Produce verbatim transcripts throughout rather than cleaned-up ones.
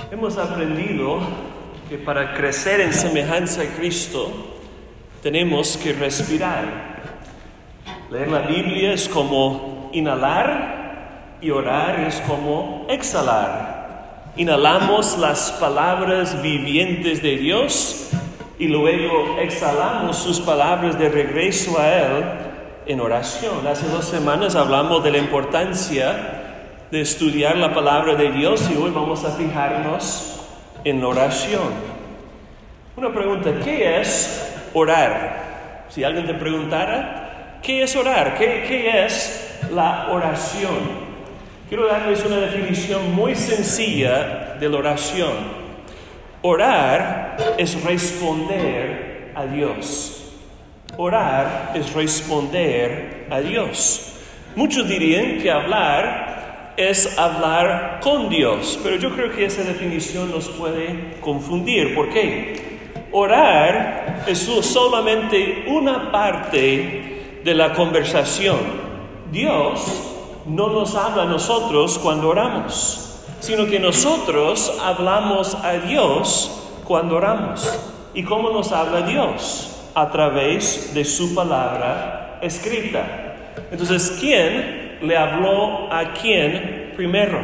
Hemos aprendido que para crecer en semejanza a Cristo tenemos que respirar. Leer la Biblia es como inhalar y orar es como exhalar. Inhalamos las palabras vivientes de Dios y luego exhalamos sus palabras de regreso a Él en oración. Hace dos semanas hablamos de la importancia de estudiar la palabra de Dios y hoy vamos a fijarnos en la oración. Una pregunta, ¿qué es orar? Si alguien te preguntara, ¿qué es orar? ¿Qué, qué es la oración? Quiero darles una definición muy sencilla de la oración. Orar es responder a Dios. Orar es responder a Dios. Muchos dirían que hablar es hablar con Dios, pero yo creo que esa definición nos puede confundir. ¿Por qué? Orar es solamente una parte de la conversación. Dios no nos habla a nosotros cuando oramos, sino que nosotros hablamos a Dios cuando oramos. ¿Y cómo nos habla Dios? A través de su palabra escrita. Entonces, ¿quién le habló a quién primero?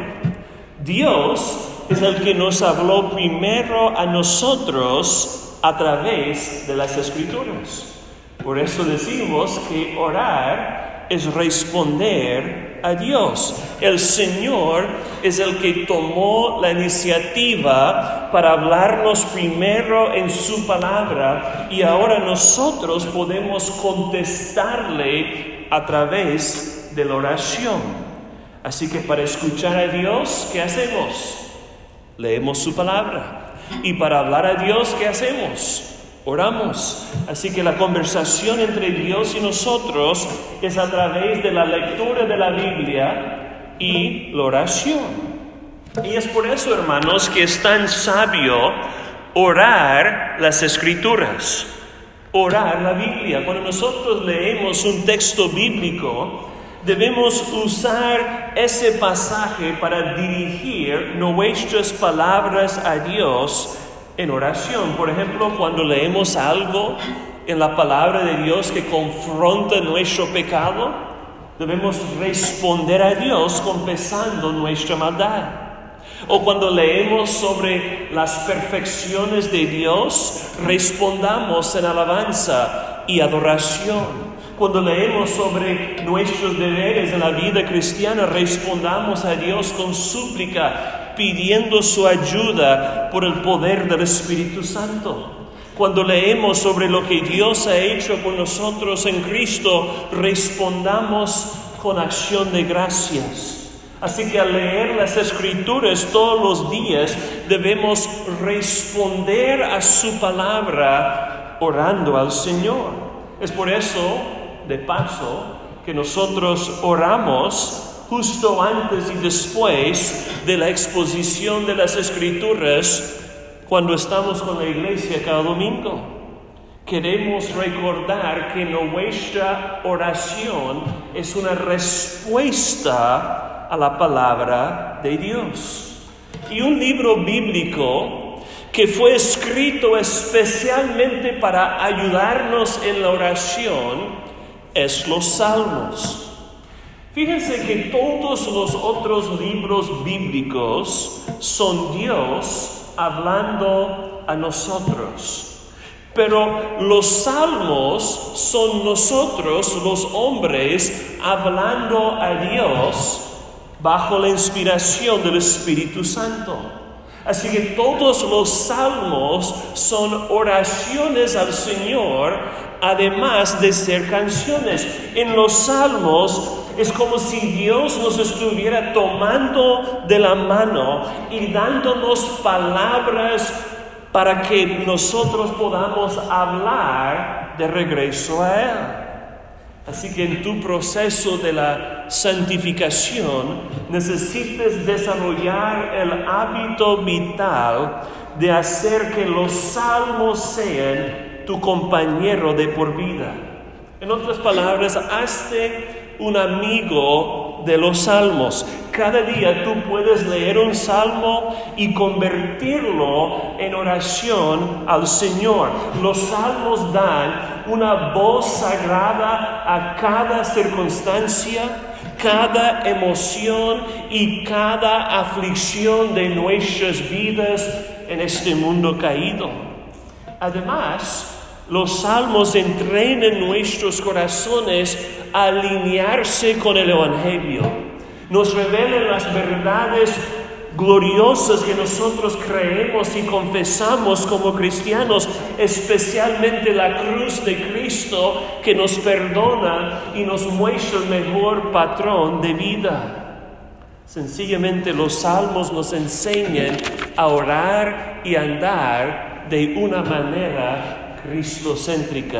Dios es el que nos habló primero a nosotros a través de las Escrituras. Por eso decimos que orar es responder a Dios. El Señor es el que tomó la iniciativa para hablarnos primero en su palabra y ahora nosotros podemos contestarle a través de la oración. Así que para escuchar a Dios, ¿qué hacemos? Leemos su palabra. Y para hablar a Dios, ¿qué hacemos? Oramos. Así que la conversación entre Dios y nosotros es a través de la lectura de la Biblia y la oración. Y es por eso, hermanos, que es tan sabio orar las Escrituras. Orar la Biblia. Cuando nosotros leemos un texto bíblico, debemos usar ese pasaje para dirigir nuestras palabras a Dios en oración. Por ejemplo, cuando leemos algo en la palabra de Dios que confronta nuestro pecado, debemos responder a Dios confesando nuestra maldad. O cuando leemos sobre las perfecciones de Dios, respondamos en alabanza y adoración. Cuando leemos sobre nuestros deberes en la vida cristiana, respondamos a Dios con súplica, pidiendo su ayuda por el poder del Espíritu Santo. Cuando leemos sobre lo que Dios ha hecho con nosotros en Cristo, respondamos con acción de gracias. Así que al leer las Escrituras todos los días, debemos responder a su palabra orando al Señor. Es por eso, de paso, que nosotros oramos justo antes y después de la exposición de las Escrituras cuando estamos con la iglesia cada domingo. Queremos recordar que nuestra oración es una respuesta a la palabra de Dios. Y un libro bíblico que fue escrito especialmente para ayudarnos en la oración es los Salmos. Fíjense que todos los otros libros bíblicos son Dios hablando a nosotros. Pero los Salmos son nosotros, los hombres, hablando a Dios bajo la inspiración del Espíritu Santo. Así que todos los salmos son oraciones al Señor, además de ser canciones. En los salmos es como si Dios nos estuviera tomando de la mano y dándonos palabras para que nosotros podamos hablar de regreso a Él. Así que en tu proceso de la santificación necesitas desarrollar el hábito vital de hacer que los salmos sean tu compañero de por vida. En otras palabras, hazte un amigo de los salmos. Cada día tú puedes leer un salmo y convertirlo en oración al Señor. Los salmos dan una voz sagrada a cada circunstancia, cada emoción y cada aflicción de nuestras vidas en este mundo caído. Además, los salmos entrenan nuestros corazones a alinearse con el Evangelio. Nos revelan las verdades gloriosas que nosotros creemos y confesamos como cristianos, especialmente la cruz de Cristo que nos perdona y nos muestra el mejor patrón de vida. Sencillamente los salmos nos enseñan a orar y andar de una manera cristocéntrica.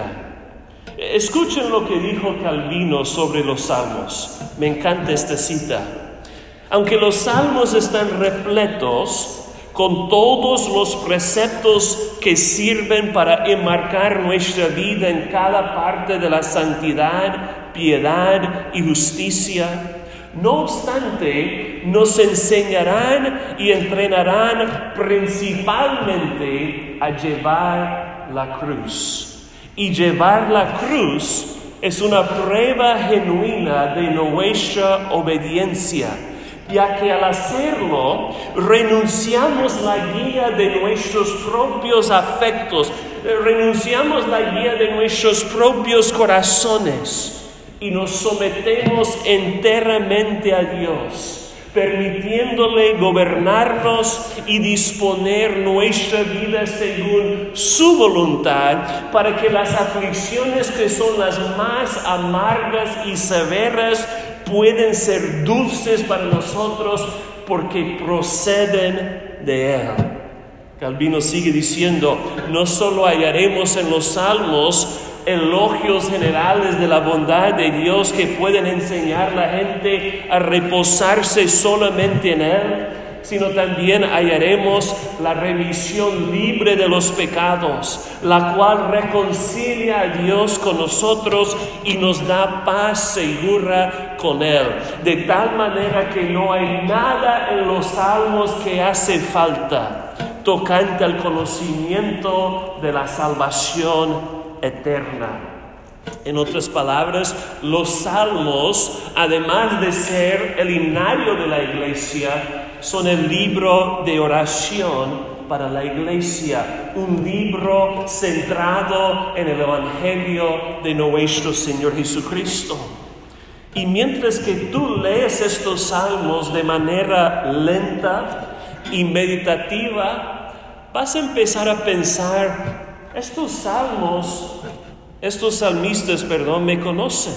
Escuchen lo que dijo Calvino sobre los salmos. Me encanta esta cita. Aunque los salmos están repletos con todos los preceptos que sirven para enmarcar nuestra vida en cada parte de la santidad, piedad y justicia, no obstante, nos enseñarán y entrenarán principalmente a llevar la cruz. Y llevar la cruz es una prueba genuina de nuestra obediencia, ya que al hacerlo renunciamos la guía de nuestros propios afectos, renunciamos la guía de nuestros propios corazones y nos sometemos enteramente a Dios, permitiéndole gobernarnos y disponer nuestra vida según su voluntad, para que las aflicciones que son las más amargas y severas pueden ser dulces para nosotros porque proceden de Él. Calvino sigue diciendo, no solo hallaremos en los salmos elogios generales de la bondad de Dios que pueden enseñar a la gente a reposarse solamente en Él, sino también hallaremos la remisión libre de los pecados, la cual reconcilia a Dios con nosotros y nos da paz segura con Él. De tal manera que no hay nada en los salmos que hace falta tocante al conocimiento de la salvación eterna. En otras palabras, los salmos, además de ser el himnario de la iglesia, son el libro de oración para la iglesia, un libro centrado en el Evangelio de nuestro Señor Jesucristo. Y mientras que tú lees estos salmos de manera lenta y meditativa, vas a empezar a pensar, estos salmos, estos salmistas, perdón, me conocen.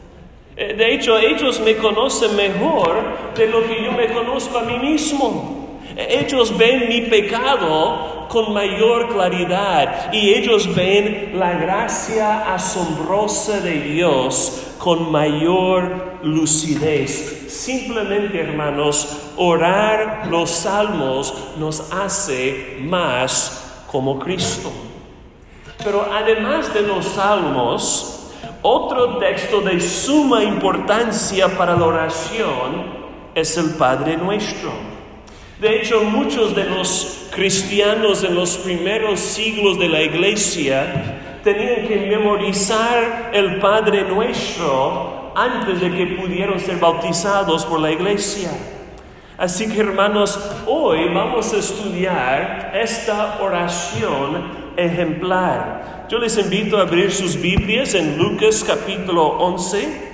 De hecho, ellos me conocen mejor de lo que yo me conozco a mí mismo. Ellos ven mi pecado con mayor claridad y ellos ven la gracia asombrosa de Dios con mayor lucidez. Simplemente, hermanos, orar los salmos nos hace más como Cristo. Pero además de los salmos, otro texto de suma importancia para la oración es el Padre Nuestro. De hecho, muchos de los cristianos en los primeros siglos de la iglesia tenían que memorizar el Padre Nuestro antes de que pudieran ser bautizados por la iglesia. Así que, hermanos, hoy vamos a estudiar esta oración ejemplar. Yo les invito a abrir sus Biblias en Lucas capítulo once.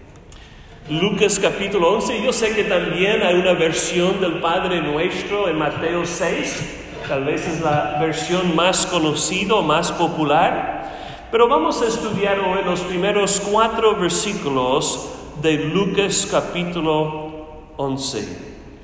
Lucas capítulo once. Yo sé que también hay una versión del Padre Nuestro en Mateo seis. Tal vez es la versión más conocida, más popular. Pero vamos a estudiar hoy los primeros cuatro versículos de Lucas capítulo once.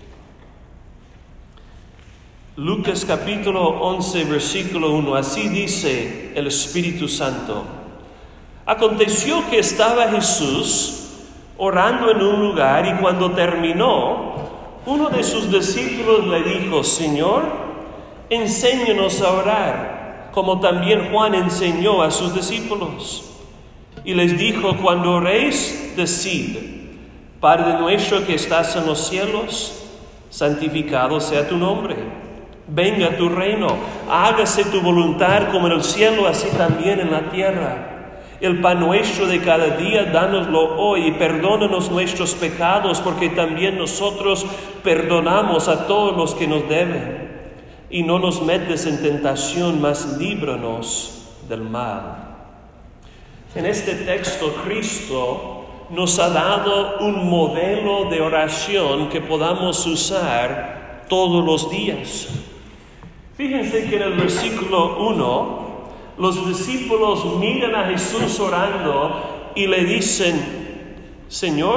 Lucas capítulo once, versículo uno, así dice el Espíritu Santo. Aconteció que estaba Jesús orando en un lugar y cuando terminó, uno de sus discípulos le dijo, Señor, enséñanos a orar, como también Juan enseñó a sus discípulos. Y les dijo, cuando oréis, decid, Padre nuestro que estás en los cielos, santificado sea tu nombre. Venga tu reino, hágase tu voluntad como en el cielo, así también en la tierra. El pan nuestro de cada día, dánoslo hoy, y perdónanos nuestros pecados, porque también nosotros perdonamos a todos los que nos deben. Y no nos metes en tentación, mas líbranos del mal. En este texto, Cristo nos ha dado un modelo de oración que podamos usar todos los días. Fíjense que en el versículo uno, los discípulos miran a Jesús orando y le dicen: Señor,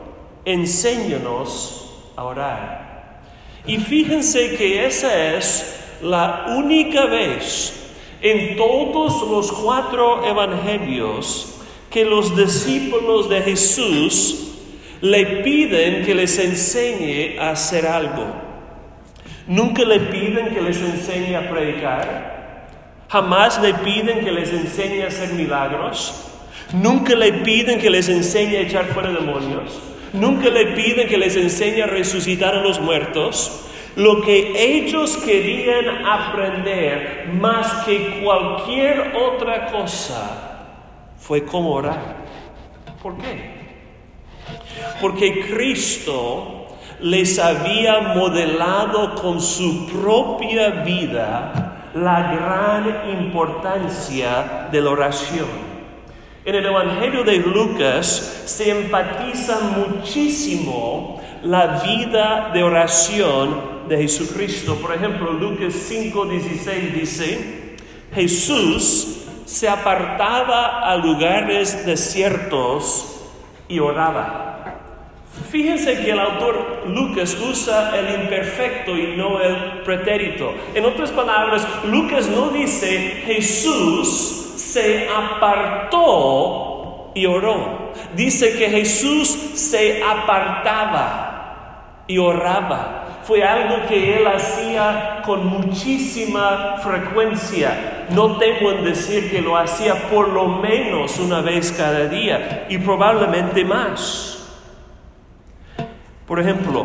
enséñanos a orar. Y fíjense que esa es la única vez en todos los cuatro evangelios que los discípulos de Jesús le piden que les enseñe a hacer algo. Nunca le piden que les enseñe a predicar. Jamás le piden que les enseñe a hacer milagros. Nunca le piden que les enseñe a echar fuera demonios. Nunca le piden que les enseñe a resucitar a los muertos. Lo que ellos querían aprender más que cualquier otra cosa fue cómo orar. ¿Por qué? Porque Cristo les había modelado con su propia vida la gran importancia de la oración. En el Evangelio de Lucas se enfatiza muchísimo la vida de oración de Jesucristo. Por ejemplo, Lucas cinco dieciséis dice: Jesús se apartaba a lugares desiertos y oraba. Fíjense que el autor Lucas usa el imperfecto y no el pretérito. En otras palabras, Lucas no dice Jesús se apartó y oró. Dice que Jesús se apartaba y oraba. Fue algo que él hacía con muchísima frecuencia. No temo en decir que lo hacía por lo menos una vez cada día y probablemente más. Por ejemplo,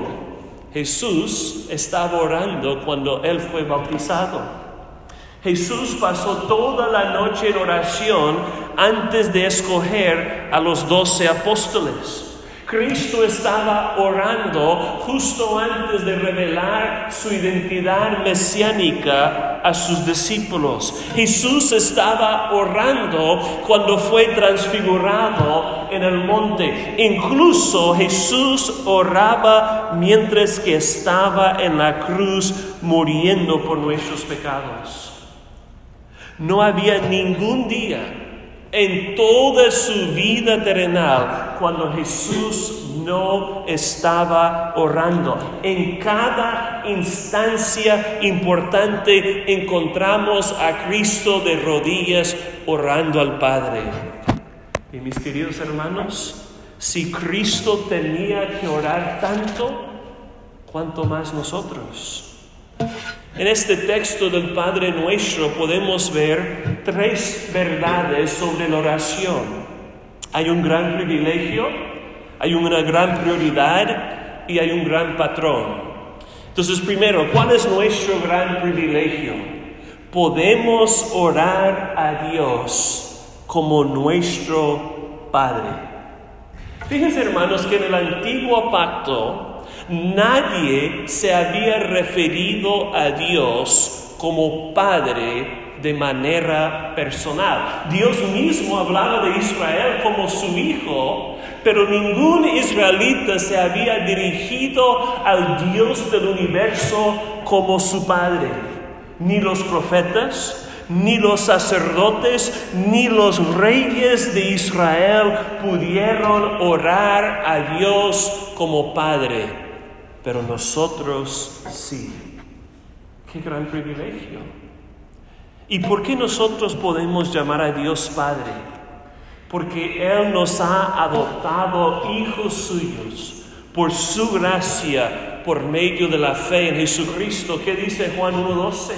Jesús estaba orando cuando él fue bautizado. Jesús pasó toda la noche en oración antes de escoger a los doce apóstoles. Cristo estaba orando justo antes de revelar su identidad mesiánica a sus discípulos. Jesús estaba orando cuando fue transfigurado en el monte. Incluso Jesús oraba mientras que estaba en la cruz muriendo por nuestros pecados. No había ningún día en toda su vida terrenal cuando Jesús no estaba orando. En cada instancia importante encontramos a Cristo de rodillas orando al Padre. Y mis queridos hermanos, si Cristo tenía que orar tanto, ¿cuánto más nosotros? En este texto del Padre Nuestro podemos ver tres verdades sobre la oración. Hay un gran privilegio, hay una gran prioridad y hay un gran patrón. Entonces, primero, ¿cuál es nuestro gran privilegio? Podemos orar a Dios como nuestro Padre. Fíjense, hermanos, que en el antiguo pacto nadie se había referido a Dios como Padre de manera personal. Dios mismo hablaba de Israel como su hijo, pero ningún israelita se había dirigido al Dios del universo como su Padre. Ni los profetas, ni los sacerdotes, ni los reyes de Israel pudieron orar a Dios como Padre. Pero nosotros sí. ¡Qué gran privilegio! ¿Y por qué nosotros podemos llamar a Dios Padre? Porque Él nos ha adoptado hijos suyos por su gracia, por medio de la fe en Jesucristo. ¿Qué dice Juan uno doce?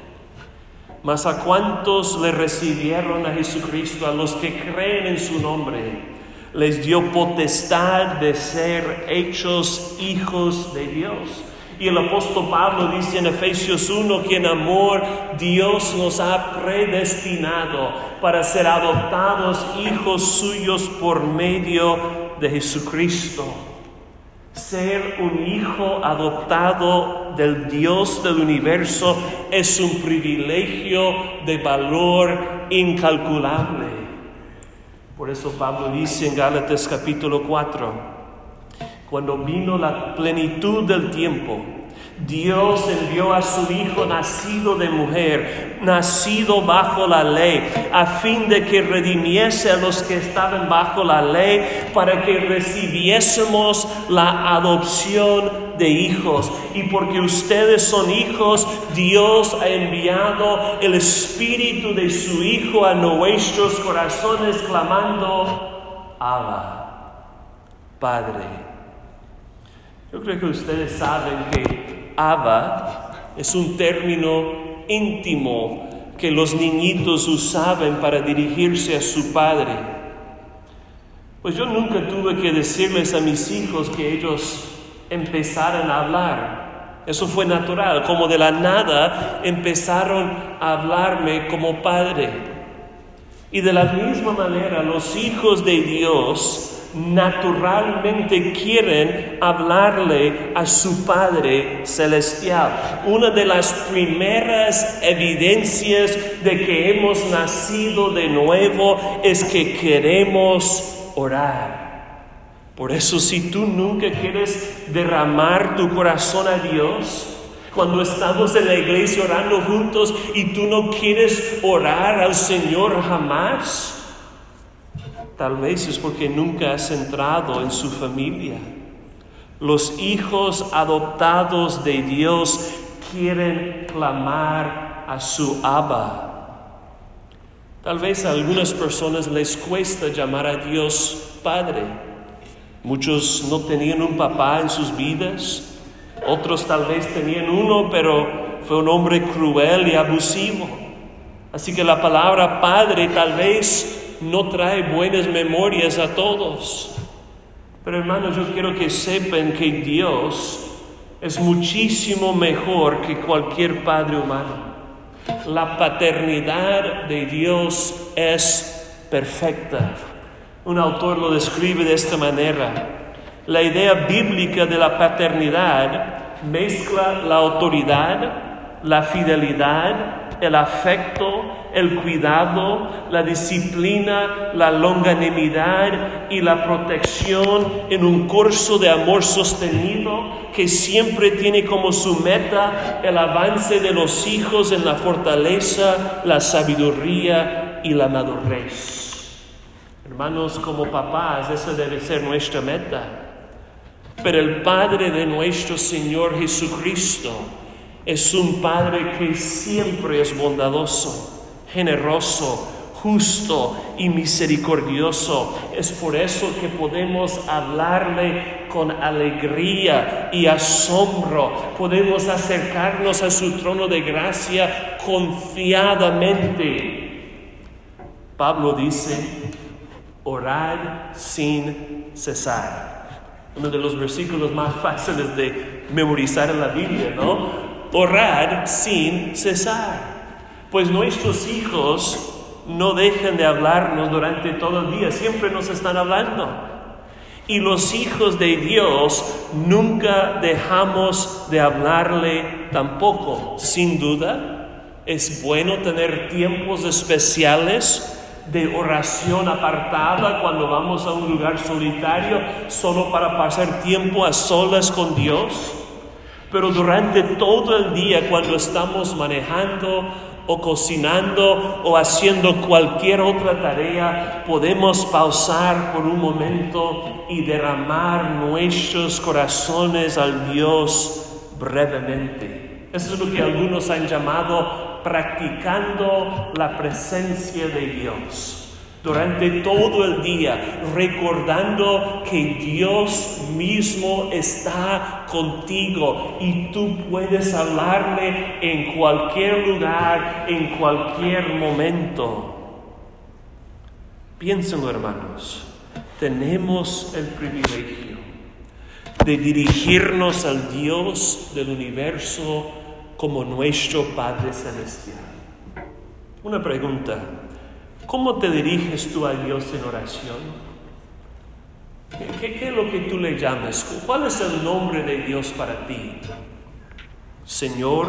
Mas a cuantos le recibieron a Jesucristo, a los que creen en su nombre, les dio potestad de ser hechos hijos de Dios. Y el apóstol Pablo dice en Efesios uno que en amor Dios nos ha predestinado para ser adoptados hijos suyos por medio de Jesucristo. Ser un hijo adoptado del Dios del universo es un privilegio de valor incalculable. Por eso Pablo dice en Gálatas capítulo cuatro, cuando vino la plenitud del tiempo, Dios envió a su Hijo nacido de mujer, nacido bajo la ley, a fin de que redimiese a los que estaban bajo la ley, para que recibiésemos la adopción de hijos. Y porque ustedes son hijos, Dios ha enviado el Espíritu de su Hijo a nuestros corazones, clamando, Abba, Padre. Yo creo que ustedes saben que Abba es un término íntimo que los niñitos usaban para dirigirse a su padre. Pues yo nunca tuve que decirles a mis hijos que ellos empezaran a hablar. Eso fue natural, como de la nada empezaron a hablarme como padre. Y de la misma manera los hijos de Dios naturalmente quieren hablarle a su Padre Celestial. Una de las primeras evidencias de que hemos nacido de nuevo es que queremos orar. Por eso, si tú nunca quieres derramar tu corazón a Dios, cuando estamos en la iglesia orando juntos y tú no quieres orar al Señor jamás, tal vez es porque nunca has entrado en su familia. Los hijos adoptados de Dios quieren clamar a su Abba. Tal vez a algunas personas les cuesta llamar a Dios Padre. Muchos no tenían un papá en sus vidas. Otros tal vez tenían uno, pero fue un hombre cruel y abusivo. Así que la palabra Padre tal vez no trae buenas memorias a todos. Pero hermanos, yo quiero que sepan que Dios es muchísimo mejor que cualquier padre humano. La paternidad de Dios es perfecta. Un autor lo describe de esta manera: la idea bíblica de la paternidad mezcla la autoridad, la fidelidad, el afecto, el cuidado, la disciplina, la longanimidad y la protección en un curso de amor sostenido que siempre tiene como su meta el avance de los hijos en la fortaleza, la sabiduría y la madurez. Hermanos, como papás, esa debe ser nuestra meta. Pero el Padre de nuestro Señor Jesucristo es un Padre que siempre es bondadoso, generoso, justo y misericordioso. Es por eso que podemos hablarle con alegría y asombro. Podemos acercarnos a su trono de gracia confiadamente. Pablo dice, orad sin cesar. Uno de los versículos más fáciles de memorizar en la Biblia, ¿no? Orar sin cesar. Pues nuestros hijos no dejan de hablarnos durante todo el día, siempre nos están hablando. Y los hijos de Dios nunca dejamos de hablarle tampoco. Sin duda, es bueno tener tiempos especiales de oración apartada cuando vamos a un lugar solitario solo para pasar tiempo a solas con Dios. Pero durante todo el día, cuando estamos manejando o cocinando o haciendo cualquier otra tarea, podemos pausar por un momento y derramar nuestros corazones al Dios brevemente. Eso es lo que algunos han llamado practicando la presencia de Dios. Durante todo el día, recordando que Dios mismo está contigo y tú puedes hablarle en cualquier lugar, en cualquier momento. Piénsenlo, hermanos. tenemos el privilegio de dirigirnos al Dios del universo como nuestro Padre Celestial. Una pregunta: ¿cómo te diriges tú a Dios en oración? ¿Qué, qué es lo que tú le llamas? ¿Cuál es el nombre de Dios para ti? Señor,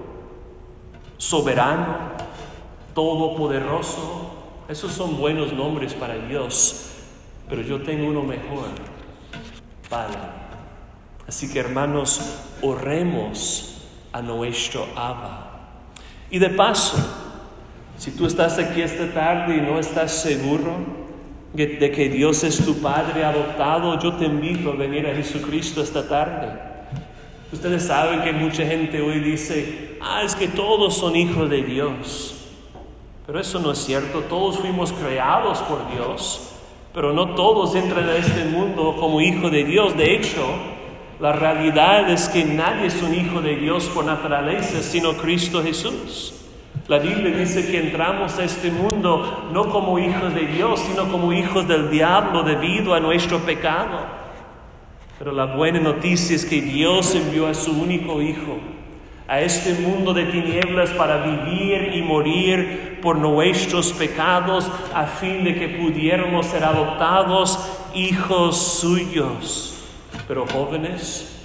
soberano, todopoderoso. Esos son buenos nombres para Dios, pero yo tengo uno mejor: Padre. Así que, hermanos, oremos a nuestro Abba. Y de paso, si tú estás aquí esta tarde y no estás seguro de que Dios es tu Padre adoptado, yo te invito a venir a Jesucristo esta tarde. Ustedes saben que mucha gente hoy dice: ah, es que todos son hijos de Dios. Pero eso no es cierto. Todos fuimos creados por Dios, pero no todos entran a este mundo como hijos de Dios. De hecho, la realidad es que nadie es un hijo de Dios por naturaleza, sino Cristo Jesús. La Biblia dice que entramos a este mundo no como hijos de Dios, sino como hijos del diablo debido a nuestro pecado. Pero la buena noticia es que Dios envió a su único Hijo a este mundo de tinieblas para vivir y morir por nuestros pecados, a fin de que pudiéramos ser adoptados hijos suyos. Pero jóvenes,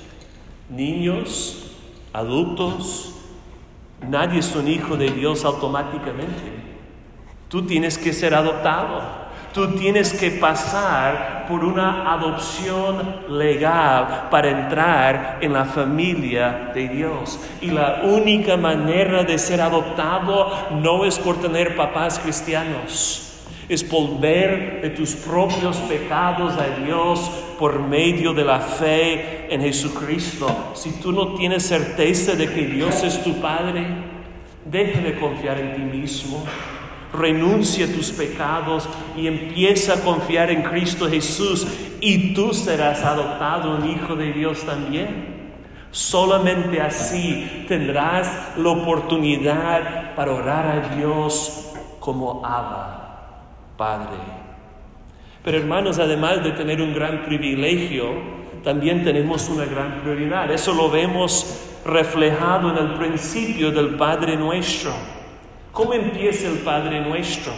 niños, adultos, nadie es un hijo de Dios automáticamente. Tú tienes que ser adoptado. Tú tienes que pasar por una adopción legal para entrar en la familia de Dios. Y la única manera de ser adoptado no es por tener papás cristianos. Es volver de tus propios pecados a Dios por medio de la fe en Jesucristo. Si tú no tienes certeza de que Dios es tu Padre, deja de confiar en ti mismo. Renuncia a tus pecados y empieza a confiar en Cristo Jesús, y tú serás adoptado un hijo de Dios también. Solamente así tendrás la oportunidad para orar a Dios como Abba, Padre. Pero, hermanos, además de tener un gran privilegio, también tenemos una gran prioridad. Eso lo vemos reflejado en el principio del Padre Nuestro. ¿Cómo empieza el Padre Nuestro?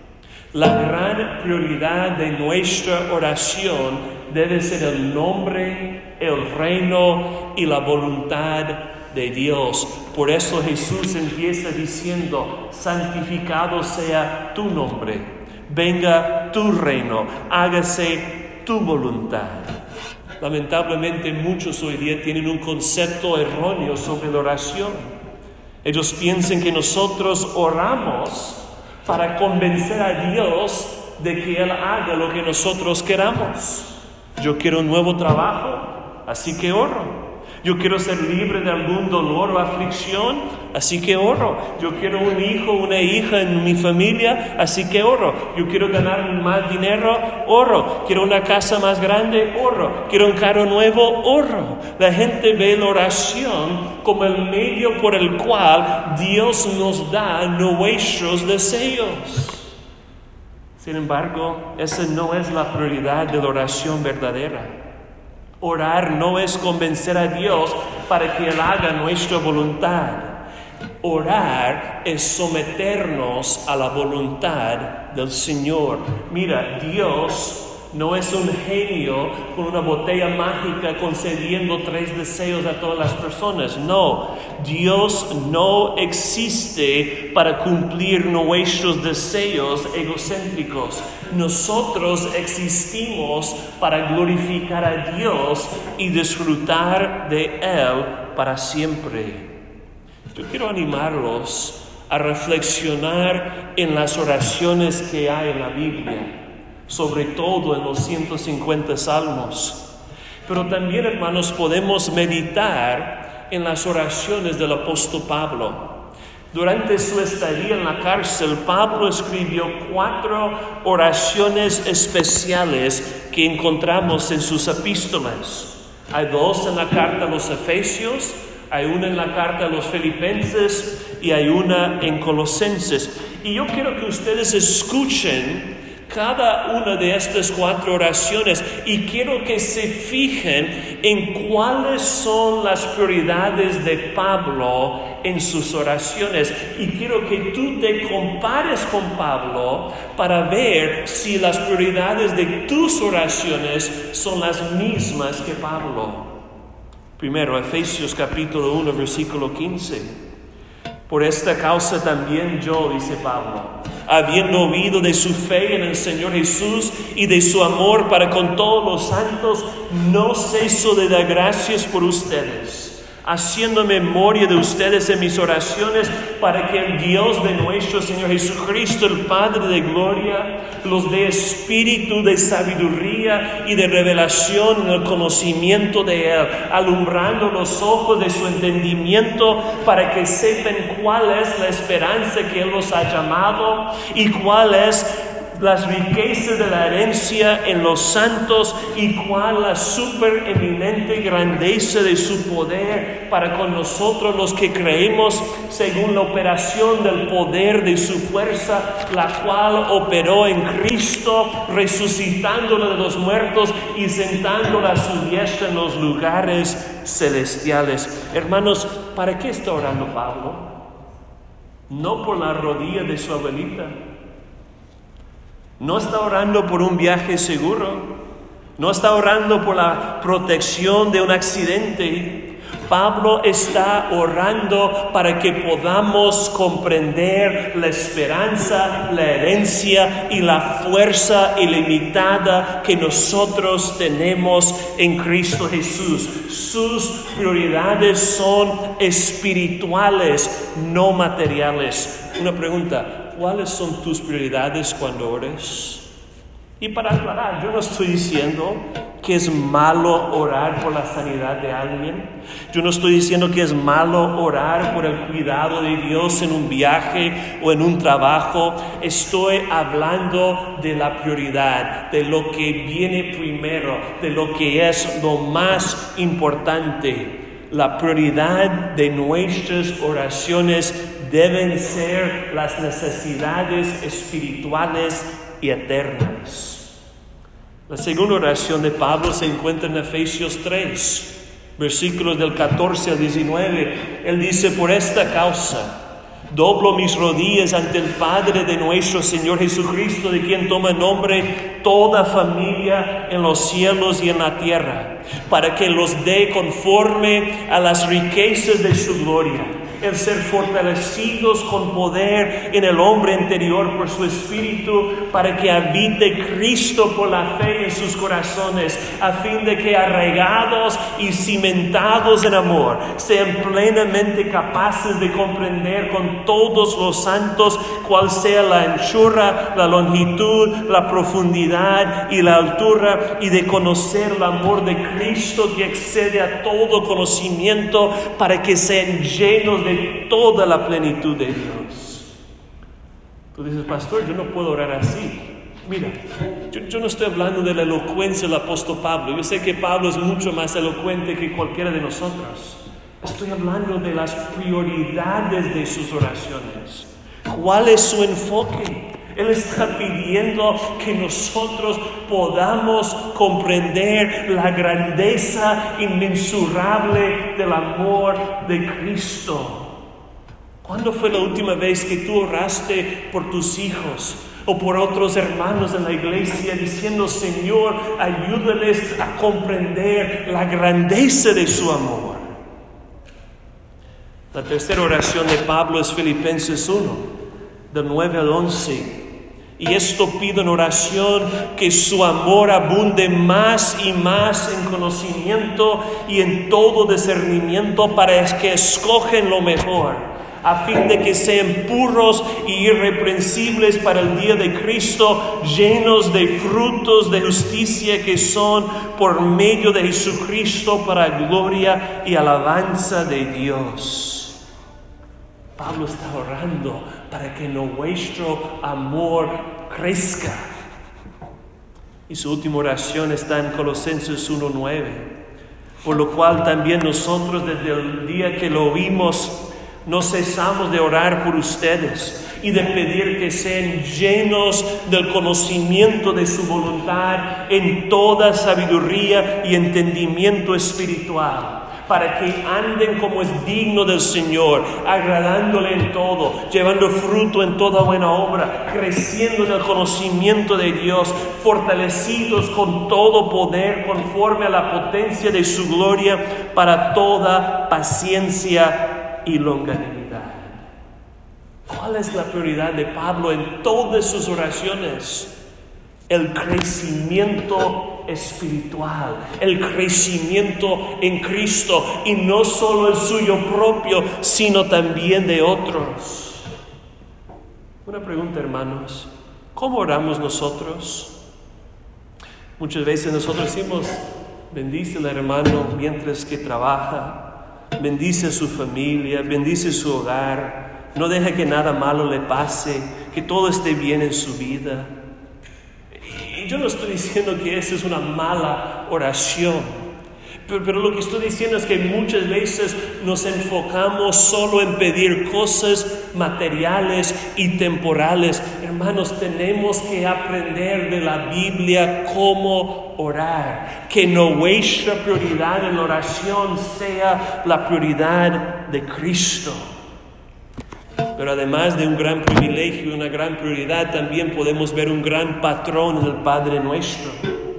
La gran prioridad de nuestra oración debe ser el nombre, el reino y la voluntad de Dios. Por eso Jesús empieza diciendo: santificado sea tu nombre, venga tu reino, hágase tu voluntad. Lamentablemente muchos hoy día tienen un concepto erróneo sobre la oración. Ellos piensan que nosotros oramos para convencer a Dios de que Él haga lo que nosotros queramos. Yo quiero un nuevo trabajo, así que oro. Yo quiero ser libre de algún dolor o aflicción, así que oro. Yo quiero un hijo, una hija en mi familia, así que oro. Yo quiero ganar más dinero, oro. Quiero una casa más grande, oro. Quiero un carro nuevo, oro. La gente ve la oración como el medio por el cual Dios nos da nuestros deseos. Sin embargo, esa no es la prioridad de la oración verdadera. Orar no es convencer a Dios para que Él haga nuestra voluntad. Orar es someternos a la voluntad del Señor. Mira, Dios no es un genio con una botella mágica concediendo tres deseos a todas las personas. No, Dios no existe para cumplir nuestros deseos egocéntricos. Nosotros existimos para glorificar a Dios y disfrutar de Él para siempre. Yo quiero animarlos a reflexionar en las oraciones que hay en la Biblia, sobre todo en los ciento cincuenta salmos. Pero también, hermanos, podemos meditar en las oraciones del apóstol Pablo. Durante su estadía en la cárcel, Pablo escribió cuatro oraciones especiales que encontramos en sus epístolas. Hay dos en la carta a los Efesios, hay una en la carta a los Filipenses y hay una en Colosenses. Y yo quiero que ustedes escuchen cada una de estas cuatro oraciones y quiero que se fijen en cuáles son las prioridades de Pablo en sus oraciones. Y quiero que tú te compares con Pablo para ver si las prioridades de tus oraciones son las mismas que Pablo. Primero, Efesios capítulo uno, versículo quince. Por esta causa también yo, dice Pablo, habiendo oído de su fe en el Señor Jesús y de su amor para con todos los santos, no ceso de dar gracias por ustedes, haciendo memoria de ustedes en mis oraciones, para que el Dios de nuestro Señor Jesucristo, el Padre de gloria, los dé espíritu de sabiduría y de revelación en el conocimiento de Él, alumbrando los ojos de su entendimiento, para que sepan cuál es la esperanza que Él los ha llamado y cuál es las riquezas de la herencia en los santos y cuál la supereminente grandeza de su poder para con nosotros los que creemos, según la operación del poder de su fuerza, la cual operó en Cristo, resucitándolo de los muertos y sentándolo a su diestra en los lugares celestiales. Hermanos, ¿para qué está orando Pablo? No por la rodilla de su abuelita. No está orando por un viaje seguro. No está orando por la protección de un accidente. Pablo está orando para que podamos comprender la esperanza, la herencia y la fuerza ilimitada que nosotros tenemos en Cristo Jesús. Sus prioridades son espirituales, no materiales. Una pregunta. ¿Cuáles son tus prioridades cuando ores? Y para aclarar, yo no estoy diciendo que es malo orar por la sanidad de alguien. Yo no estoy diciendo que es malo orar por el cuidado de Dios en un viaje o en un trabajo. Estoy hablando de la prioridad, de lo que viene primero, de lo que es lo más importante. La prioridad de nuestras oraciones deben ser las necesidades espirituales y eternas. La segunda oración de Pablo se encuentra en Efesios tres, versículos del catorce al diecinueve. Él dice: por esta causa doblo mis rodillas ante el Padre de nuestro Señor Jesucristo, de quien toma nombre toda familia en los cielos y en la tierra, para que los dé conforme a las riquezas de su gloria, el ser fortalecidos con poder en el hombre interior por su Espíritu, para que habite Cristo por la fe en sus corazones, a fin de que arraigados y cimentados en amor, sean plenamente capaces de comprender con todos los santos cuál sea la anchura, la longitud, la profundidad y la altura, y de conocer el amor de Cristo que excede a todo conocimiento, para que sean llenos de toda la plenitud de Dios. Tú dices: pastor, yo no puedo orar así. Mira, yo, yo no estoy hablando de la elocuencia del apóstol Pablo. Yo sé que Pablo es mucho más elocuente que cualquiera de nosotros. Estoy hablando de las prioridades de sus oraciones. ¿Cuál es su enfoque? Él está pidiendo que nosotros podamos comprender la grandeza inmensurable del amor de Cristo. ¿Cuándo fue la última vez que tú oraste por tus hijos o por otros hermanos en la iglesia diciendo: Señor, ayúdales a comprender la grandeza de su amor? La tercera oración de Pablo es Filipenses uno, del nueve al once. Y esto pido en oración, que su amor abunde más y más en conocimiento y en todo discernimiento, para que escogen lo mejor, a fin de que sean puros y irreprensibles para el día de Cristo, llenos de frutos de justicia que son por medio de Jesucristo para gloria y alabanza de Dios. Pablo está orando para que nuestro amor crezca. Y su última oración está en Colosenses uno nueve. Por lo cual también nosotros, desde el día que lo oímos, no cesamos de orar por ustedes y de pedir que sean llenos del conocimiento de su voluntad en toda sabiduría y entendimiento espiritual, para que anden como es digno del Señor, agradándole en todo, llevando fruto en toda buena obra, creciendo en el conocimiento de Dios, fortalecidos con todo poder conforme a la potencia de su gloria, para toda paciencia y longanimidad. ¿Cuál es la prioridad de Pablo en todas sus oraciones? El crecimiento espiritual, el crecimiento en Cristo, y no solo el suyo propio, sino también de otros. Una pregunta, hermanos: ¿cómo oramos nosotros? Muchas veces nosotros decimos: bendice al hermano mientras que trabaja, bendice a su familia, bendice su hogar, no deja que nada malo le pase, que todo esté bien en su vida. Y yo no estoy diciendo que esa es una mala oración, pero, pero lo que estoy diciendo es que muchas veces nos enfocamos solo en pedir cosas materiales y temporales. Hermanos, tenemos que aprender de la Biblia cómo orar, que nuestra prioridad en la oración sea la prioridad de Cristo. Pero además de un gran privilegio y una gran prioridad, también podemos ver un gran patrón en el Padre Nuestro.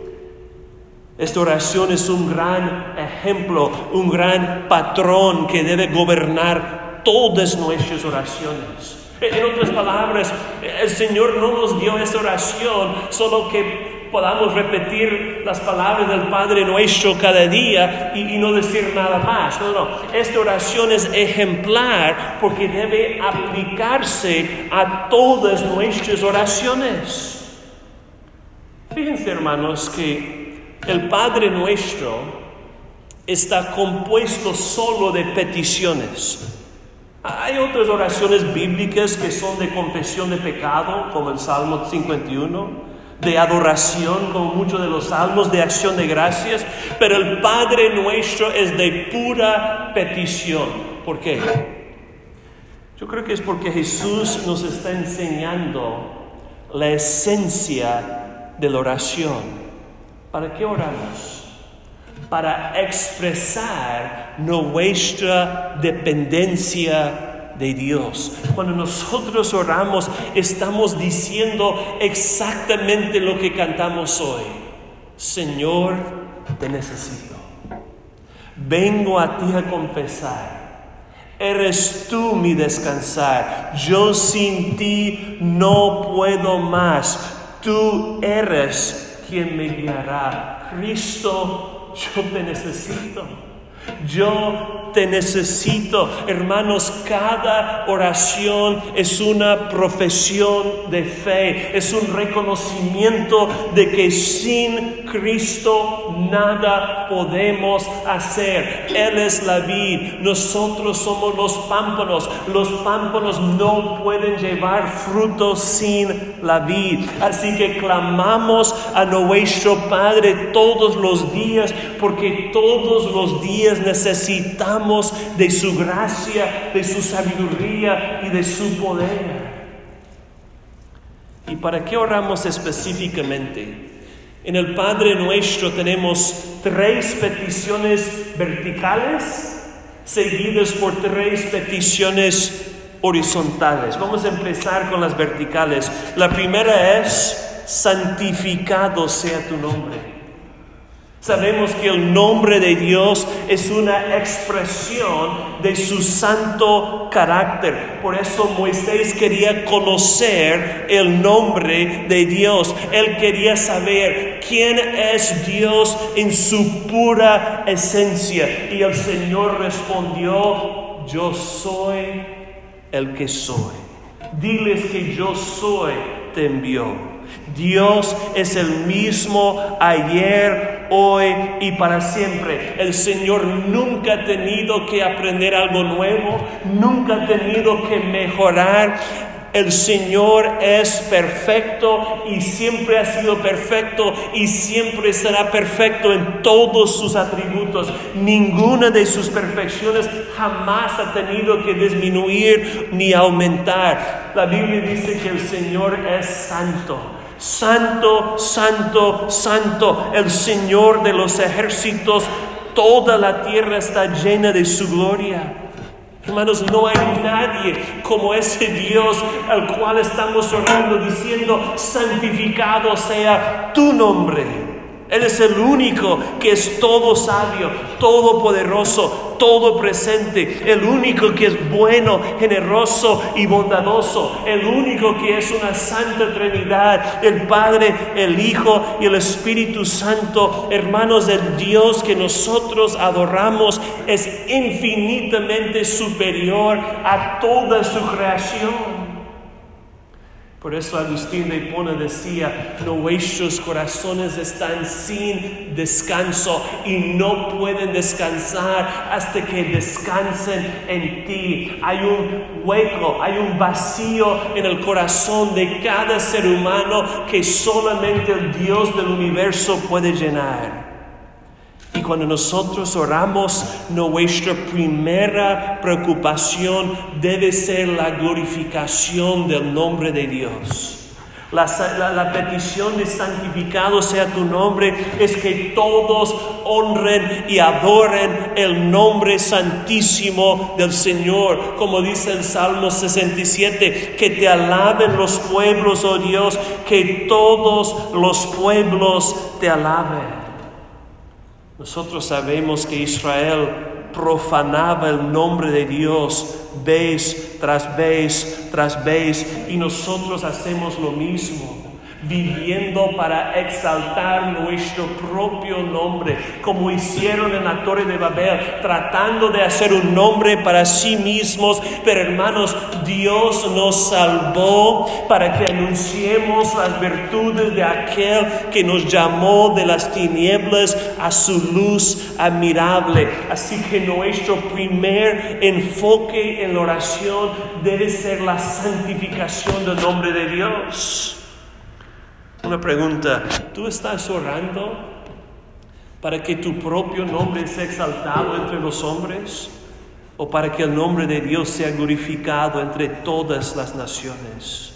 Esta oración es un gran ejemplo, un gran patrón que debe gobernar todas nuestras oraciones. En otras palabras, el Señor no nos dio esta oración solo que podamos repetir las palabras del Padre Nuestro cada día y, y no decir nada más. No, no. Esta oración es ejemplar porque debe aplicarse a todas nuestras oraciones. Fíjense, hermanos, que el Padre Nuestro está compuesto solo de peticiones. Hay otras oraciones bíblicas que son de confesión de pecado, como el Salmo cincuenta y uno, de adoración, como muchos de los salmos, de acción de gracias, pero el Padre Nuestro es de pura petición. ¿Por qué? Yo creo que es porque Jesús nos está enseñando la esencia de la oración. ¿Para qué oramos? Para expresar nuestra dependencia de Dios. Cuando nosotros oramos, estamos diciendo exactamente lo que cantamos hoy: Señor, te necesito. Vengo a ti a confesar. Eres tú mi descansar. Yo sin ti no puedo más. Tú eres quien me guiará. Cristo, yo te necesito. Yo te necesito. Hermanos, cada oración es una profesión de fe, es un reconocimiento de que sin Cristo nada podemos hacer. Él es la vid, nosotros somos los pámpanos. Los pámpanos no pueden llevar frutos sin la vid. Así que clamamos a nuestro Padre todos los días, porque todos los días necesitamos de su gracia, de su sabiduría y de su poder. ¿Y para qué oramos específicamente? En el Padre Nuestro tenemos tres peticiones verticales seguidas por tres peticiones horizontales. Vamos a empezar con las verticales. La primera es: santificado sea tu nombre. Sabemos que el nombre de Dios es una expresión de su santo carácter. Por eso Moisés quería conocer el nombre de Dios. Él quería saber quién es Dios en su pura esencia. Y el Señor respondió: yo soy el que soy. Diles que yo soy, te envió. Dios es el mismo ayer, hoy y para siempre. El Señor nunca ha tenido que aprender algo nuevo, nunca ha tenido que mejorar. El Señor es perfecto y siempre ha sido perfecto y siempre será perfecto en todos sus atributos. Ninguna de sus perfecciones jamás ha tenido que disminuir ni aumentar. La Biblia dice que el Señor es santo. Santo, santo, santo, el Señor de los ejércitos. Toda la tierra está llena de su gloria. Hermanos, no hay nadie como ese Dios al cual estamos orando diciendo, santificado sea tu nombre. Él es el único que es todo sabio, todopoderoso, todo presente. El único que es bueno, generoso y bondadoso. El único que es una santa Trinidad. El Padre, el Hijo y el Espíritu Santo. Hermanos, el Dios que nosotros adoramos es infinitamente superior a toda su creación. Por eso Agustín de Hipona decía, nuestros corazones están sin descanso y no pueden descansar hasta que descansen en ti. Hay un hueco, hay un vacío en el corazón de cada ser humano que solamente el Dios del universo puede llenar. Y cuando nosotros oramos, nuestra primera preocupación debe ser la glorificación del nombre de Dios. La, la, la petición de santificado sea tu nombre es que todos honren y adoren el nombre santísimo del Señor. Como dice el Salmo sesenta y siete, que te alaben los pueblos, oh Dios, que todos los pueblos te alaben. Nosotros sabemos que Israel profanaba el nombre de Dios vez tras vez tras vez y nosotros hacemos lo mismo, viviendo para exaltar nuestro propio nombre, como hicieron en la Torre de Babel, tratando de hacer un nombre para sí mismos. Pero hermanos, Dios nos salvó para que anunciemos las virtudes de aquel que nos llamó de las tinieblas a su luz admirable. Así que nuestro primer enfoque en la oración debe ser la santificación del nombre de Dios. Una pregunta, ¿tú estás orando para que tu propio nombre sea exaltado entre los hombres o para que el nombre de Dios sea glorificado entre todas las naciones?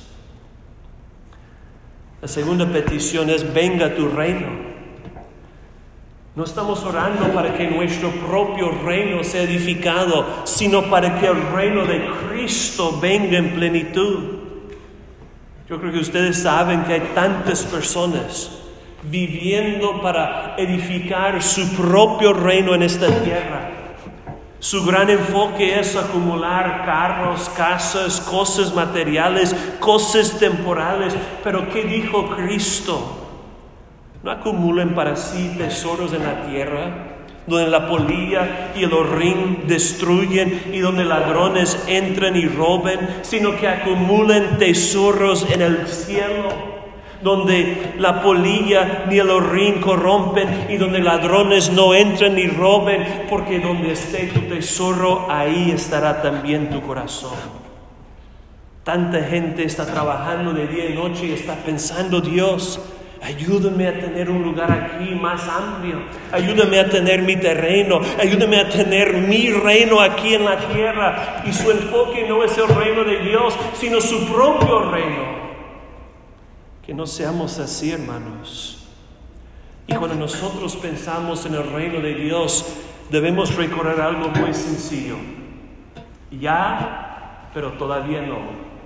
La segunda petición es, venga tu reino. No estamos orando para que nuestro propio reino sea edificado, sino para que el reino de Cristo venga en plenitud. Yo creo que ustedes saben que hay tantas personas viviendo para edificar su propio reino en esta tierra. Su gran enfoque es acumular carros, casas, cosas materiales, cosas temporales. Pero ¿qué dijo Cristo? No acumulen para sí tesoros en la tierra, donde la polilla y el orín destruyen y donde ladrones entran y roben, sino que acumulen tesoros en el cielo, donde la polilla ni el orín corrompen y donde ladrones no entran ni roben, porque donde esté tu tesoro, ahí estará también tu corazón. Tanta gente está trabajando de día y noche y está pensando, Dios, ayúdame a tener un lugar aquí más amplio. Ayúdame a tener mi terreno. Ayúdame a tener mi reino aquí en la tierra. Y su enfoque no es el reino de Dios, sino su propio reino. Que no seamos así, hermanos. Y cuando nosotros pensamos en el reino de Dios, debemos recordar algo muy sencillo. Ya, pero todavía no.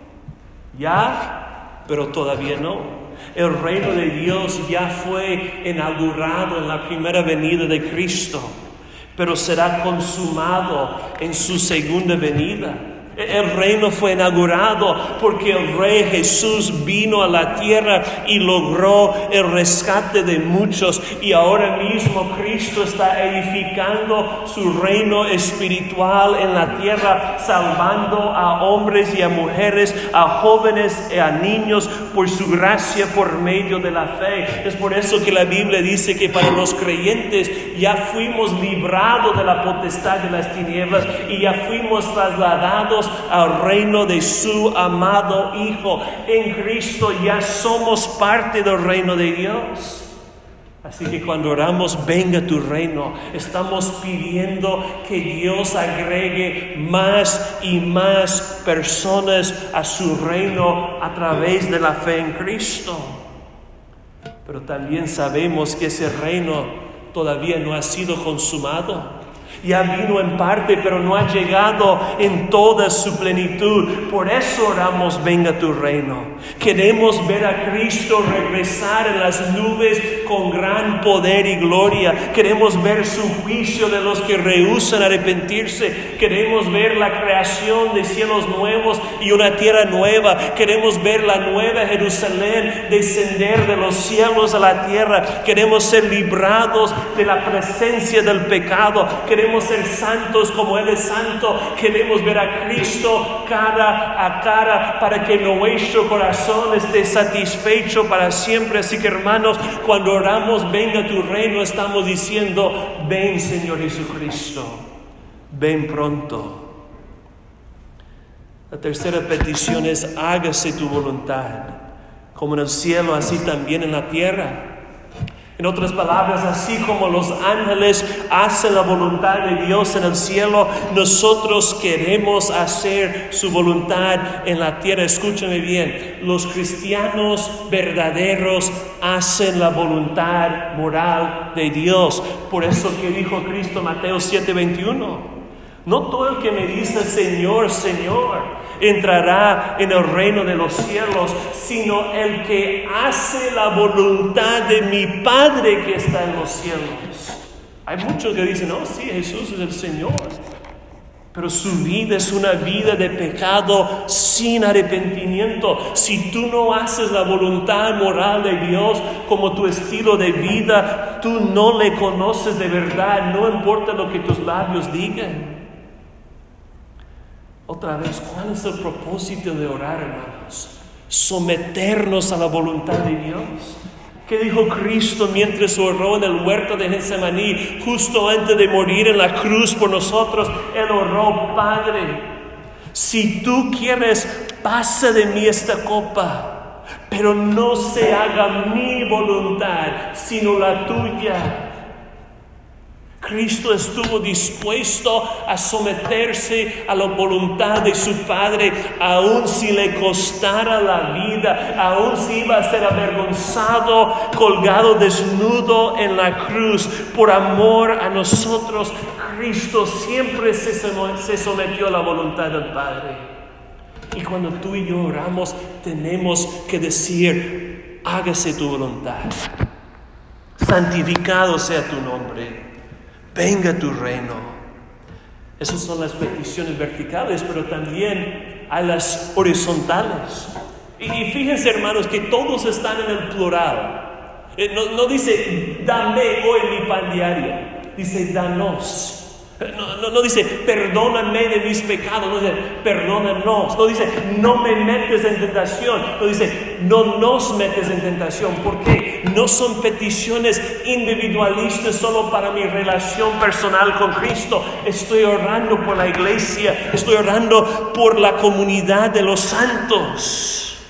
Ya, pero todavía no. El reino de Dios ya fue inaugurado en la primera venida de Cristo, pero será consumado en su segunda venida. El reino fue inaugurado porque el Rey Jesús vino a la tierra y logró el rescate de muchos. Y ahora mismo Cristo está edificando su reino espiritual en la tierra, salvando a hombres y a mujeres, a jóvenes y a niños por su gracia, por medio de la fe. Es por eso que la Biblia dice que para los creyentes ya fuimos librados de la potestad de las tinieblas y ya fuimos trasladados al reino de su amado Hijo. En Cristo ya somos parte del reino de Dios. Así que cuando oramos, venga tu reino, estamos pidiendo que Dios agregue más y más personas a su reino a través de la fe en Cristo. Pero también sabemos que ese reino todavía no ha sido consumado. Ya vino en parte, pero no ha llegado en toda su plenitud. Por eso oramos, venga tu reino. Queremos ver a Cristo regresar en las nubes con gran poder y gloria. Queremos ver su juicio de los que rehúsan arrepentirse. Queremos ver la creación de cielos nuevos y una tierra nueva. Queremos ver la nueva Jerusalén descender de los cielos a la tierra. Queremos ser librados de la presencia del pecado. Queremos ser santos como Él es santo. Queremos ver a Cristo cara a cara para que nuestro corazón esté satisfecho para siempre. Así que, hermanos, cuando oramos, venga tu reino, estamos diciendo, ven, Señor Jesucristo, ven pronto. La tercera petición es, hágase tu voluntad, como en el cielo, así también en la tierra. En otras palabras, así como los ángeles hacen la voluntad de Dios en el cielo, nosotros queremos hacer su voluntad en la tierra. Escúchame bien, los cristianos verdaderos hacen la voluntad moral de Dios. Por eso que dijo Cristo en Mateo siete veintiuno, no todo el que me dice Señor, Señor, entrará en el reino de los cielos, sino el que hace la voluntad de mi Padre que está en los cielos. Hay muchos que dicen, no, sí, Jesús es el Señor, pero su vida es una vida de pecado sin arrepentimiento. Si tú no haces la voluntad moral de Dios como tu estilo de vida, tú no le conoces de verdad, no importa lo que tus labios digan. Otra vez, ¿cuál es el propósito de orar, hermanos? Someternos a la voluntad de Dios. ¿Qué dijo Cristo mientras oró en el huerto de Getsemaní, justo antes de morir en la cruz por nosotros? Él oró, Padre, si tú quieres, pasa de mí esta copa, pero no se haga mi voluntad, sino la tuya. Cristo estuvo dispuesto a someterse a la voluntad de su Padre, aun si le costara la vida, aun si iba a ser avergonzado, colgado desnudo en la cruz. Por amor a nosotros, Cristo siempre se, se sometió a la voluntad del Padre. Y cuando tú y yo oramos, tenemos que decir, hágase tu voluntad, santificado sea tu nombre, venga tu reino. Esas son las peticiones verticales, pero también hay las horizontales. Y, y fíjense, hermanos, que todos están en el plural. Eh, no, no dice, dame hoy mi pan diario. Dice, danos. No, no, no dice, perdóname de mis pecados. No dice, perdónanos. No dice, no me metes en tentación. No dice, no nos metes en tentación. ¿Por qué? No son peticiones individualistas solo para mi relación personal con Cristo. Estoy orando por la iglesia. Estoy orando por la comunidad de los santos.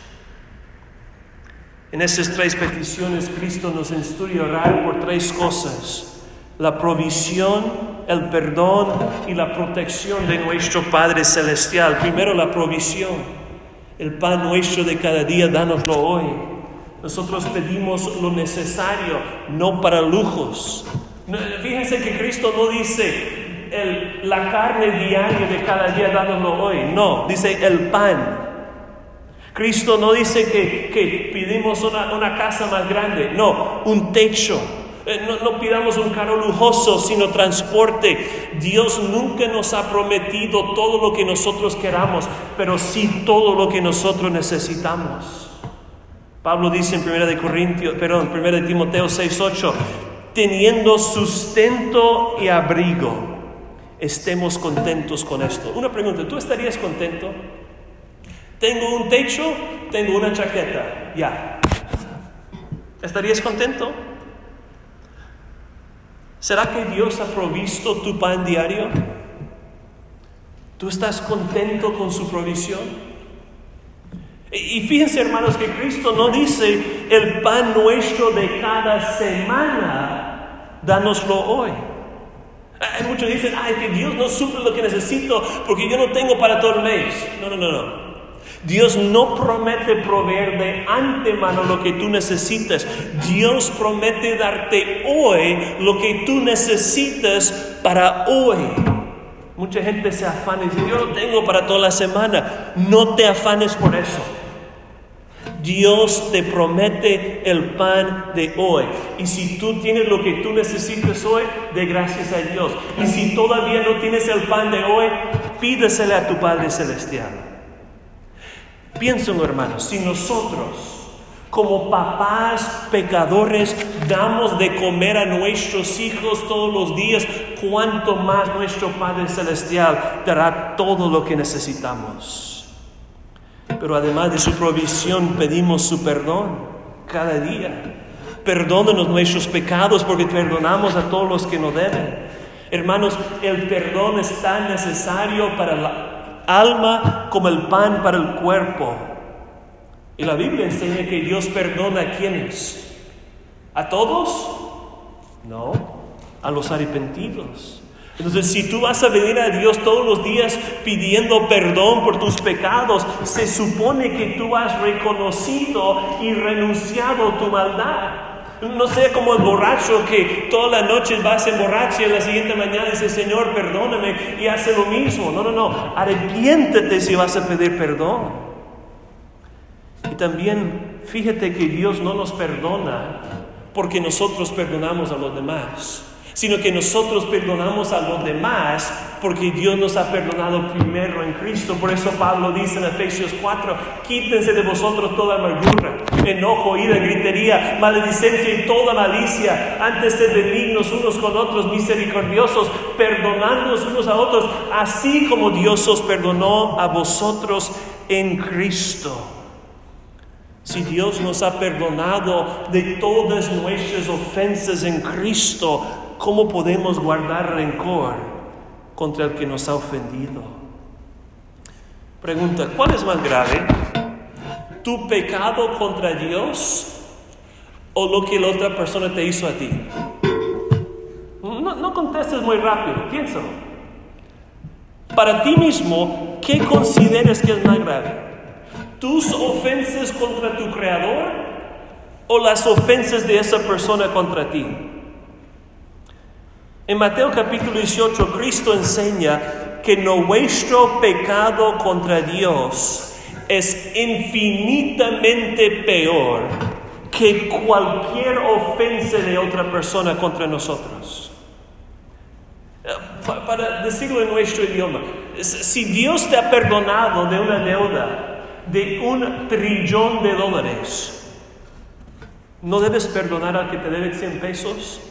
En esas tres peticiones, Cristo nos instruye a orar por tres cosas: la provisión, el perdón y la protección de nuestro Padre Celestial. Primero, la provisión. El pan nuestro de cada día, dánoslo hoy. Nosotros pedimos lo necesario, no para lujos. Fíjense que Cristo no dice el, la carne diaria de cada día, dánoslo hoy. No, dice el pan. Cristo no dice que, que pedimos una, una casa más grande. No, un techo. No, no pidamos un carro lujoso, sino transporte. Dios nunca nos ha prometido todo lo que nosotros queramos, pero sí todo lo que nosotros necesitamos. Pablo dice en primera de Corintios, perdón, primera de Timoteo seis ocho, teniendo sustento y abrigo, estemos contentos con esto. Una pregunta, ¿tú estarías contento? Tengo un techo, tengo una chaqueta, ya. ¿Estarías contento? ¿Será que Dios ha provisto tu pan diario? ¿Tú estás contento con su provisión? Y fíjense, hermanos, que Cristo no dice el pan nuestro de cada semana, dánoslo hoy. Hay muchos que dicen, ay, que Dios no suple lo que necesito porque yo no tengo para todo el mes. No, no, no, no. Dios no promete proveer de antemano lo que tú necesitas. Dios promete darte hoy lo que tú necesitas para hoy. Mucha gente se afana y dice, yo no tengo para toda la semana. No te afanes por eso. Dios te promete el pan de hoy. Y si tú tienes lo que tú necesitas hoy, dé gracias a Dios. Y si todavía no tienes el pan de hoy, pídesele a tu Padre Celestial. Piensen, hermanos, si nosotros, como papás pecadores, damos de comer a nuestros hijos todos los días, cuánto más nuestro Padre Celestial dará todo lo que necesitamos. Pero además de su provisión, pedimos su perdón cada día. Perdónanos nuestros pecados porque perdonamos a todos los que nos deben. Hermanos, el perdón es tan necesario para la alma como el pan para el cuerpo. Y la Biblia enseña que Dios perdona a ¿quiénes? ¿A todos? No, a los arrepentidos. Entonces, si tú vas a venir a Dios todos los días pidiendo perdón por tus pecados, se supone que tú has reconocido y renunciado a tu maldad. No sea como el borracho que toda la noche va a ser borracho y en la siguiente mañana dice, Señor, perdóname, y hace lo mismo. No, no, no. Arrepiéntete si vas a pedir perdón. Y también, fíjate que Dios no nos perdona porque nosotros perdonamos a los demás, sino que nosotros perdonamos a los demás porque Dios nos ha perdonado primero en Cristo. Por eso Pablo dice en Efesios cuatro, quítense de vosotros toda amargura, enojo, ira, gritería, maledicencia y toda malicia. Antes sed benignos unos con otros, misericordiosos, perdonándonos unos a otros, así como Dios os perdonó a vosotros en Cristo. Si Dios nos ha perdonado de todas nuestras ofensas en Cristo, ¿cómo podemos guardar rencor contra el que nos ha ofendido? Pregunta, ¿cuál es más grave? ¿Tu pecado contra Dios o lo que la otra persona te hizo a ti? No, no contestes muy rápido, piénsalo. Para ti mismo, ¿qué consideras que es más grave? ¿Tus ofensas contra tu Creador o las ofensas de esa persona contra ti? En Mateo capítulo dieciocho, Cristo enseña que nuestro pecado contra Dios es infinitamente peor que cualquier ofensa de otra persona contra nosotros. Para decirlo en nuestro idioma, si Dios te ha perdonado de una deuda de un trillón de dólares, ¿no debes perdonar al que te debe cien pesos?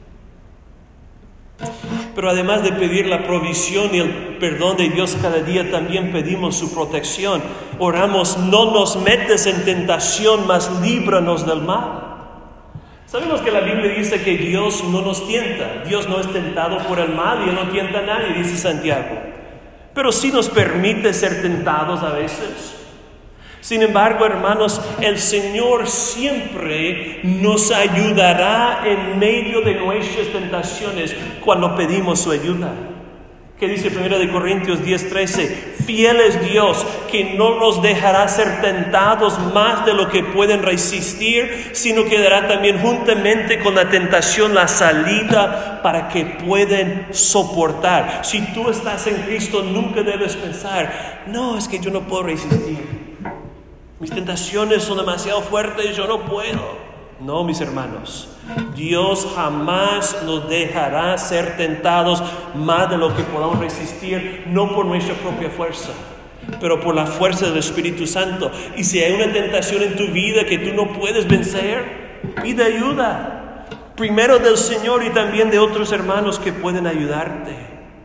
Pero además de pedir la provisión y el perdón de Dios cada día, también pedimos su protección. Oramos, no nos metes en tentación, mas líbranos del mal. Sabemos que la Biblia dice que Dios no nos tienta. Dios no es tentado por el mal y Él no tienta a nadie, dice Santiago. Pero sí nos permite ser tentados a veces. Sin embargo, hermanos, el Señor siempre nos ayudará en medio de nuestras tentaciones cuando pedimos su ayuda. ¿Qué dice primero de Corintios diez trece? Fiel es Dios, que no nos dejará ser tentados más de lo que pueden resistir, sino que dará también juntamente con la tentación la salida para que puedan soportar. Si tú estás en Cristo, nunca debes pensar, no, es que yo no puedo resistir. Mis tentaciones son demasiado fuertes, yo no puedo. No, mis hermanos, Dios jamás nos dejará ser tentados más de lo que podamos resistir, no por nuestra propia fuerza, pero por la fuerza del Espíritu Santo. Y si hay una tentación en tu vida que tú no puedes vencer, pide ayuda, primero del Señor y también de otros hermanos que pueden ayudarte.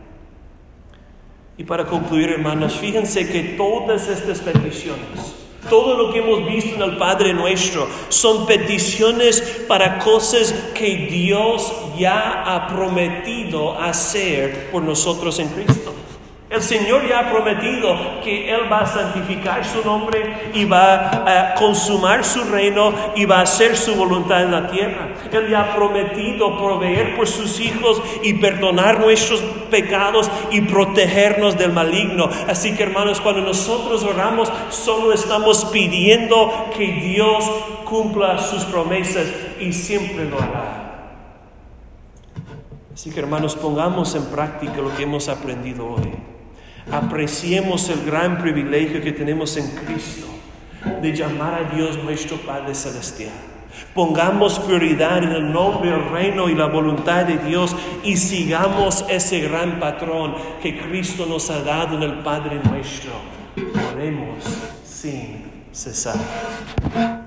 Y para concluir, hermanos, fíjense que todas estas peticiones, todo lo que hemos visto en el Padre Nuestro, son peticiones para cosas que Dios ya ha prometido hacer por nosotros en Cristo. El Señor ya ha prometido que Él va a santificar su nombre y va a consumar su reino y va a hacer su voluntad en la tierra. Él ya ha prometido proveer por sus hijos y perdonar nuestros pecados y protegernos del maligno. Así que, hermanos, cuando nosotros oramos, solo estamos pidiendo que Dios cumpla sus promesas y siempre lo hará. Así que, hermanos, pongamos en práctica lo que hemos aprendido hoy. Apreciemos el gran privilegio que tenemos en Cristo de llamar a Dios nuestro Padre Celestial. Pongamos prioridad en el nombre, el reino y la voluntad de Dios y sigamos ese gran patrón que Cristo nos ha dado en el Padre nuestro. Oremos sin cesar.